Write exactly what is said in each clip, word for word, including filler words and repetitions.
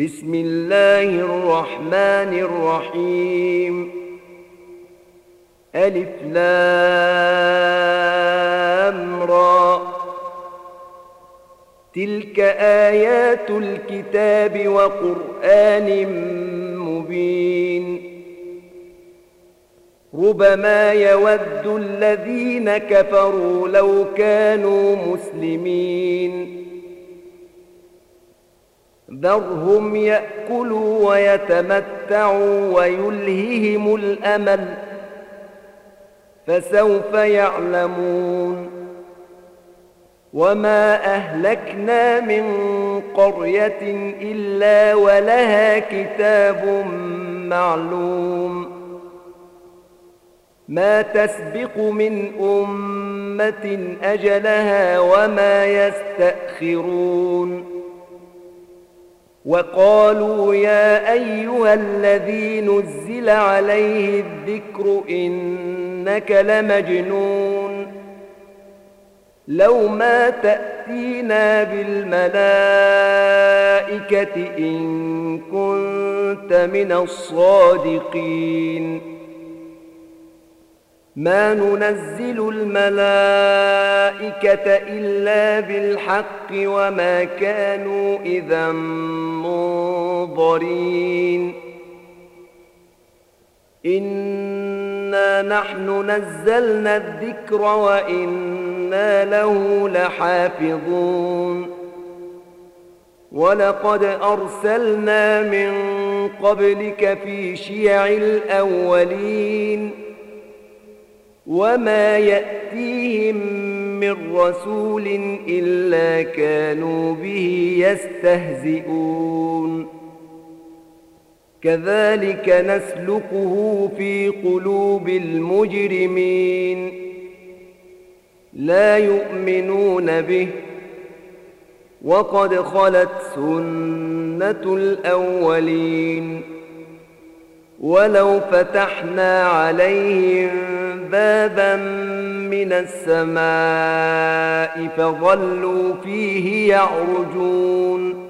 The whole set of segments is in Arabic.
بسم الله الرحمن الرحيم. ألف لام را. تلك آيات الكتاب وقرآن مبين. ربما يود الذين كفروا لو كانوا مسلمين. ذرهم يأكلوا ويتمتعوا ويلههم الأمل، فسوف يعلمون. وما أهلكنا من قرية إلا ولها كتاب معلوم. ما تسبق من أمة أجلها وما يستأخرون. وقالوا يا أيها الذي نزل عليه الذكر إنك لمجنون. لو ما تأتينا بالملائكة إن كنت من الصادقين. ما ننزل الملائكة إلا بالحق وما كانوا إذا منظرين. إنا نحن نزلنا الذكر وإنا له لحافظون. ولقد أرسلنا من قبلك في شيع الأولين. وما يأتيهم من رسول إلا كانوا به يستهزئون. كذلك نسلكه في قلوب المجرمين. لا يؤمنون به وقد خلت سنة الأولين. ولو فتحنا عليهم بابا من السماء فظلوا فيه يعرجون.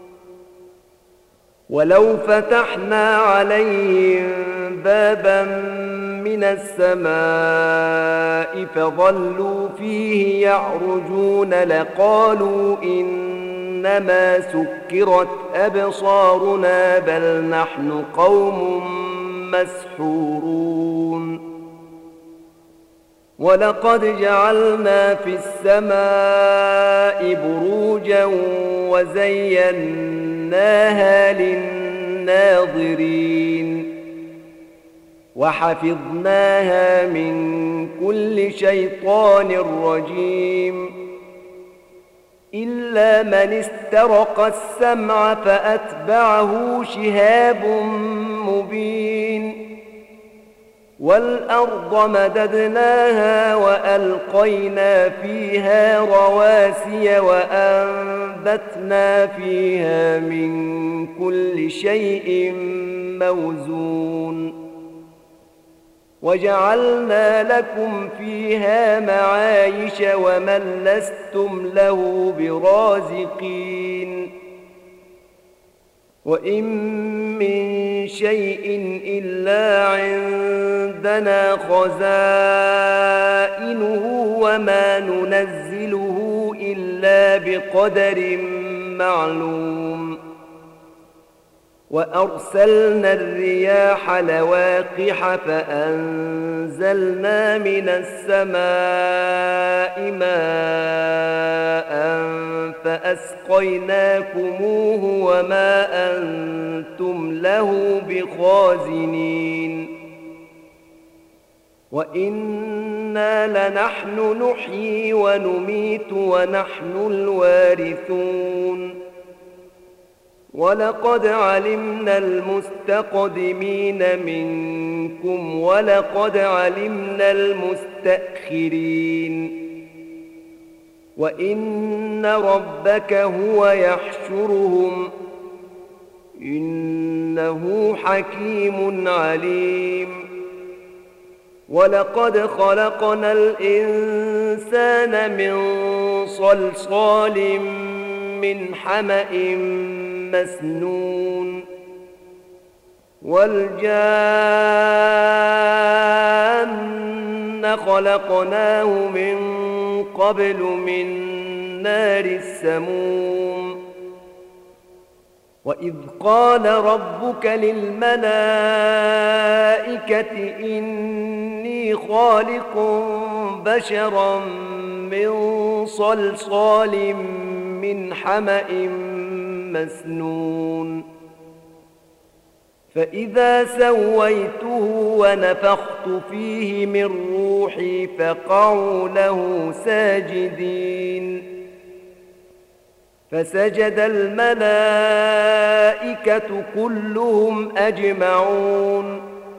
ولو فتحنا عليهم بابا من السماء فظلوا فيه يعرجون لقالوا إنما سكرت أبصارنا بل نحن قوم مسحورون. ولقد جعلنا في السماء بروجا وزيناها للناظرين. وحفظناها من كل شيطان رجيم. إلا من استرق السمع فأتبعه شهاب مبين. والأرض مددناها وألقينا فيها رواسي وأنبتنا فيها من كل شيء موزون. وجعلنا لكم فيها معايش ومن لستم له برازقين. وإن من شيء إلا عندنا خزائنه وما ننزله إلا بقدر معلوم. وأرسلنا الرياح لواقح فأنزلنا من السماء ماء فأسقيناكموه وما أنتم له بخازنين. وإنا لنحن نحيي ونميت ونحن الوارثون. ولقد علمنا المستقدمين منكم ولقد علمنا المستأخرين. وإن ربك هو يحشرهم إنه حكيم عليم. ولقد خلقنا الإنسان من صلصال من حمأ مسنون والجان خلقناه من قبل من نار السموم وإذ قال ربك للملائكة إني خالق بشرا من صلصال من حمأ مسنون فإذا سويته ونفخت فيه من روحي فقعوا له ساجدين فسجد الملائكة كلهم أجمعون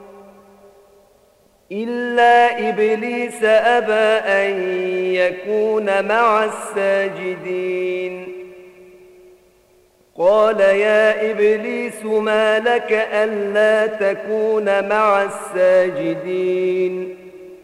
إلا إبليس أبى أن يكون مع الساجدين قال يا إبليس ما لك ألا تكون مع الساجدين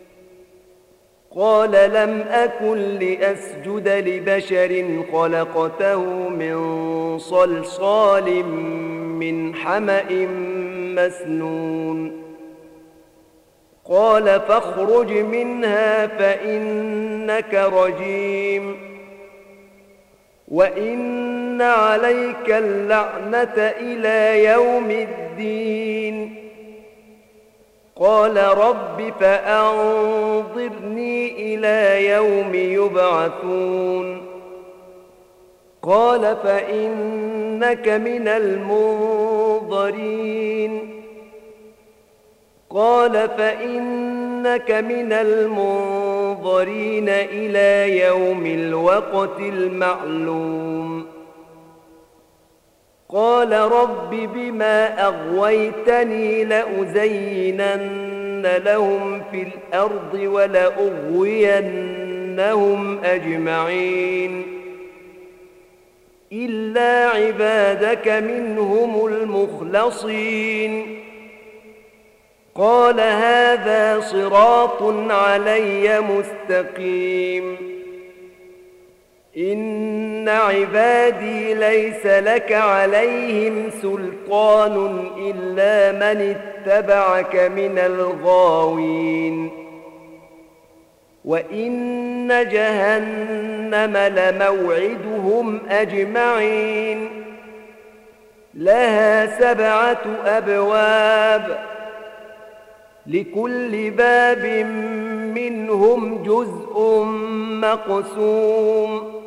قال لم أكن لأسجد لبشر خلقته من صلصال من حمأ مسنون قال فاخرج منها فإنك رجيم وإن عليك اللعنة إلى يوم الدين قال رب فأنظرني إلى يوم يبعثون قال فإنك من المنظرين قال فإنك من المنظرين إلى يوم الوقت المعلوم قال رب بما أغويتني لأزينن لهم في الأرض ولأغوينهم أجمعين إلا عبادك منهم المخلصين قال هذا صراط علي مستقيم إن عبادي ليس لك عليهم سلطان إلا من اتبعك من الغاوين وإن جهنم لموعدهم أجمعين لها سبعة أبواب لكل باب منهم جزء مقسوم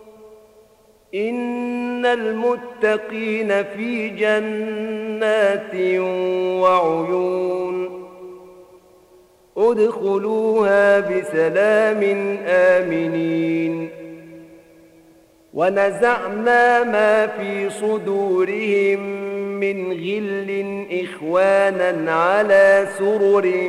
إن المتقين في جنات وعيون ادخلوها بسلام آمنين ونزعنا ما في صدورهم من غل إخوانا على سرر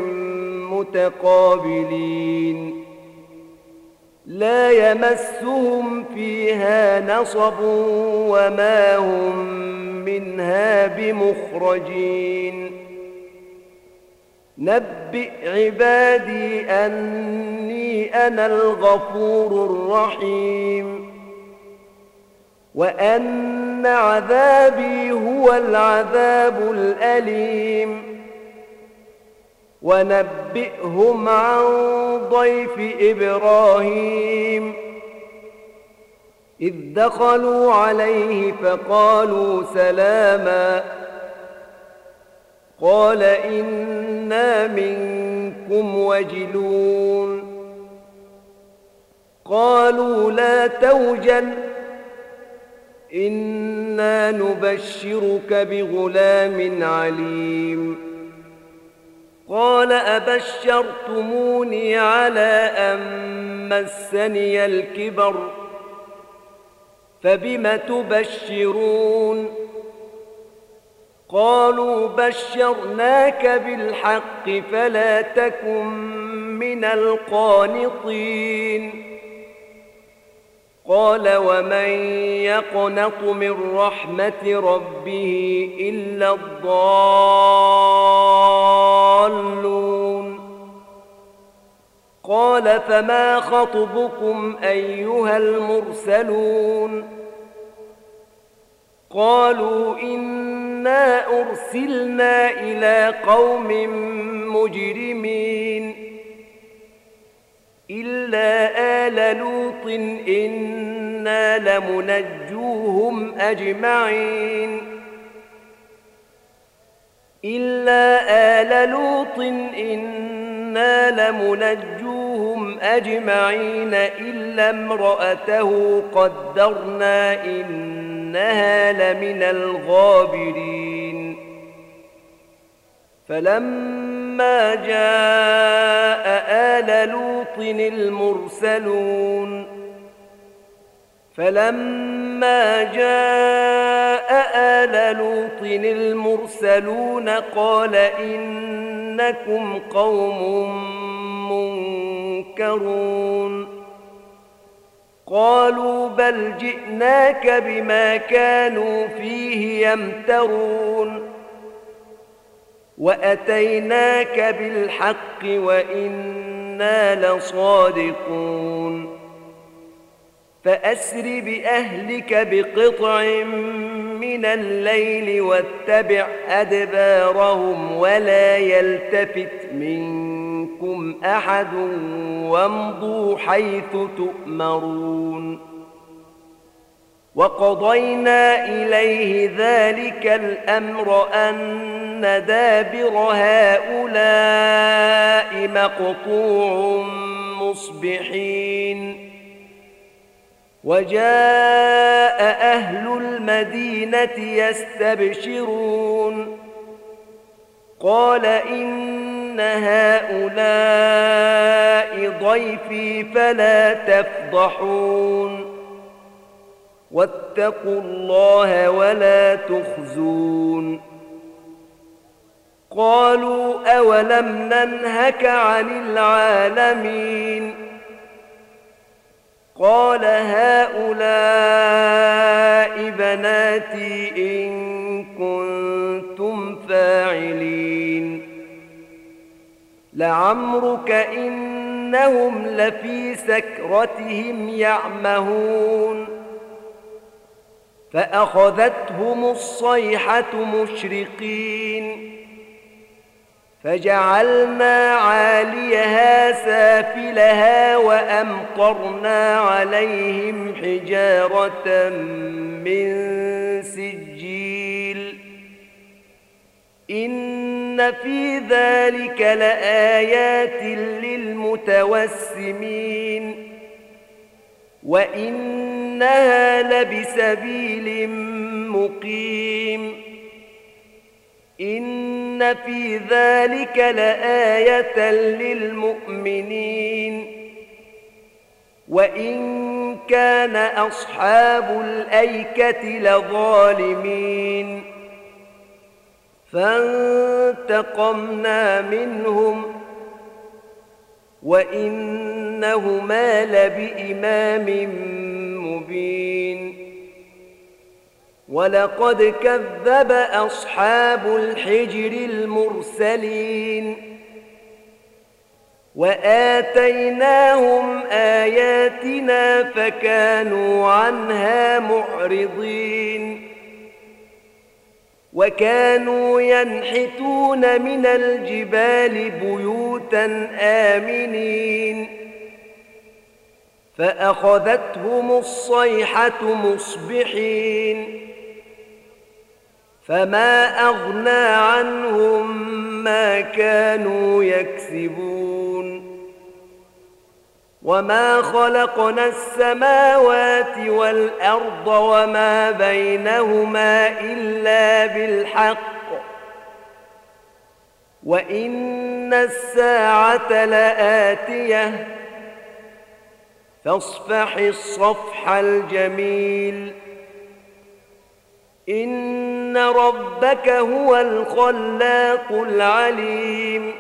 متقابلين لا يمسهم فيها نصب وما هم منها بمخرجين نبئ عبادي أني أنا الغفور الرحيم وأن عذابي هو العذاب الأليم ونبئهم عن ضيف إبراهيم إذ دخلوا عليه فقالوا سلاما قال إنا منكم وجلون قالوا لا توجل إنا نبشرك بغلام عليم قال أبشرتموني على أن مسني الكبر فبم تبشرون قالوا بشرناك بالحق فلا تكن من القانطين قال ومن يقنط من رحمة ربه إلا الضالون قال فما خطبكم أيها المرسلون قالوا إنا أرسلنا إلى قوم مجرمين إلا آل لوط إنا لمنجوهم أجمعين إلا آل لوط إنا لمنجوهم أجمعين إلا امرأته قدرنا إنها لمن الغابرين فلما جاء آل لوط المرسلون فلما جاء آل لوط المرسلون قال إنكم قوم منكرون قالوا بل جئناك بما كانوا فيه يمترون وأتيناك بالحق وإنا لصادقون فأسر بأهلك بقطع من الليل واتبع أدبارهم ولا يلتفت منكم أحد وامضوا حيث تؤمرون وقضينا إليه ذلك الأمر أن دابر هؤلاء مقطوع مصبحين وجاء أهل المدينة يستبشرون قال إن هؤلاء ضيفي فلا تفضحون واتقوا الله ولا تخزون قالوا أولم ننهك عن العالمين قال هؤلاء بناتي إن كنتم فاعلين لعمرك إنهم لفي سكرتهم يعمهون فأخذتهم الصيحة مشرقين فجعلنا عاليها سافلها وأمطرنا عليهم حجارة من سجيل إن في ذلك لآيات للمتوسمين وإنها لبسبيل مقيم إن في ذلك لآية للمؤمنين وإن كان أصحاب الأيكة لظالمين فانتقمنا منهم وإنهما لبإمام مبين ولقد كذب أصحاب الحجر المرسلين وآتيناهم آياتنا فكانوا عنها معرضين وكانوا ينحتون من الجبال بيوتا آمنين فأخذتهم الصيحة مصبحين فما أغنى عنهم ما كانوا يكسبون وما خلقنا السماوات والأرض وما بينهما إلا بالحق وإن الساعة لآتية فاصفح الصفح الجميل إن ربك هو الخلاق العليم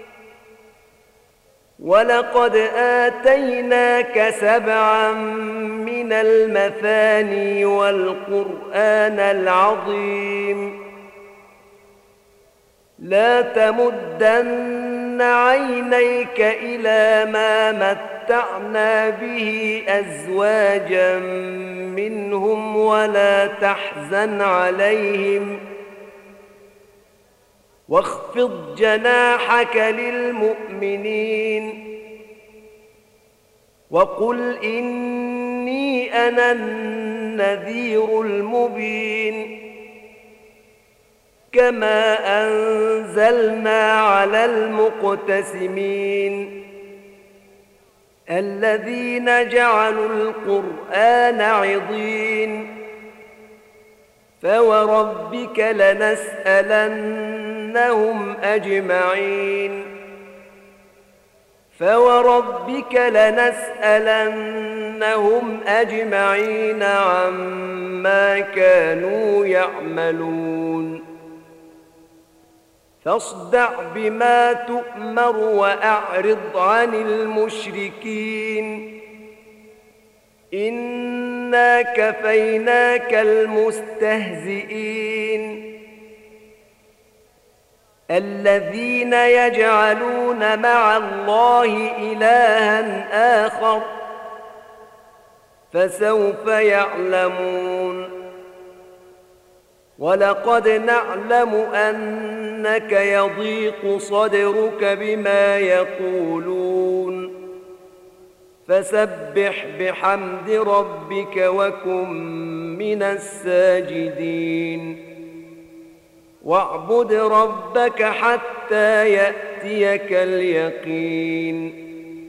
ولقد آتيناك سبعا من المثاني والقرآن العظيم لا تمدن عينيك إلى ما متعنا به أزواجا منهم ولا تحزن عليهم واخفض جناحك للمؤمنين وقل إني أنا النذير المبين كما أنزلنا على المقتسمين الذين جعلوا القرآن عضين فوربك لنسألنهم أجمعين فوربك لنسألنهم أجمعين عما كانوا يعملون فاصدع بما تؤمر وأعرض عن المشركين إنا كفيناك المستهزئين الذين يجعلون مع الله إلها آخر فسوف يعلمون ولقد نعلم أنك يضيق صدرك بما يقولون فسبح بحمد ربك وكن من الساجدين واعبد ربك حتى يأتيك اليقين